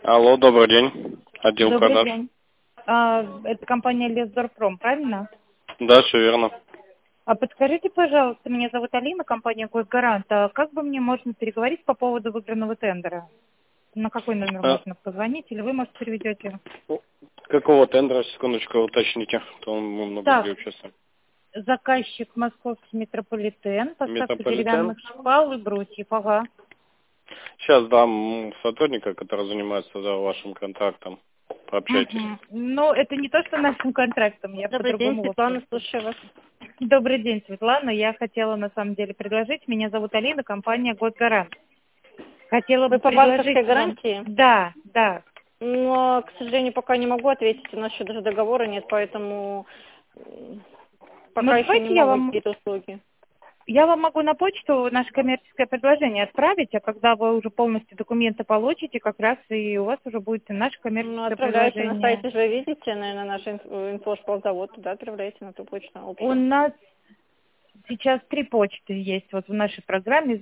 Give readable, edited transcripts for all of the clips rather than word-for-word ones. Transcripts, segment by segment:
Алло, добрый день. Отдел Добрый продаж. день. Это компания Лесдорпром, правильно? Да, все верно. А подскажите, пожалуйста, меня зовут Алина, компания Госгарант. А как бы мне можно переговорить по поводу выигранного тендера? На какой номер А, можно позвонить, или вы, может, переведете? какого тендера, секундочку, уточните, то мы много где Так, участвуем. заказчик московский метрополитен, поставка Метрополитен. деревянных шпал и брусьев, ага. Сейчас дам сотрудника, который занимается за вашим контрактом. Пообщайтесь. Угу. Ну, это не то, что нашим контрактом, я Добрый день, по-другому Светлана, вопросу. слушаю вас. Добрый день, Светлана. Я хотела на самом деле предложить. Меня зовут Алина, компания Госгарант. Хотела Вы бы по банковской предложить вам... гарантии? Да, да. Но, к сожалению, пока не могу ответить, у нас еще даже договора нет, поэтому Ну, пока еще не давайте могу какие-то услуги. я вам могу на почту наше коммерческое предложение отправить, а когда вы уже полностью документы получите, как раз и у вас уже будет наше Ну, коммерческое отправляйте на предложение. сайте же, видите, наверное, наш инфошпалзавод, туда отправляйте на ту почту У общую. нас сейчас 3 почты есть вот в нашей программе: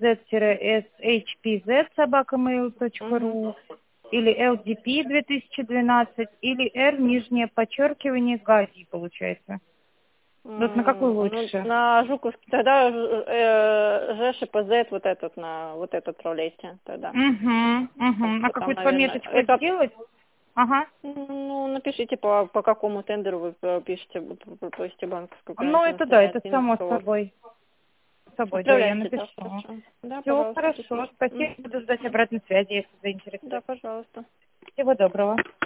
Угу. z-shpz@mail.ru или ldp 2012 или r нижнее подчеркивание гази, получается. Вот на какой Ну, лучше? на Жуковский, тогда ЖШПЗ вот этот отправляйте тогда. Угу, угу. А Там, какую-то наверное, пометочку это, сделать? Ага. ну, напишите, по какому тендеру вы пишете, просите банковскую Ну, гарантию на это да, состояние это само договор. собой. С собой, да, я Отправляйте, да, напишу. хорошо. Да, Все пожалуйста, хорошо, спасибо. спасибо, буду ждать обратной связи, если Да, заинтересует. пожалуйста. Всего доброго.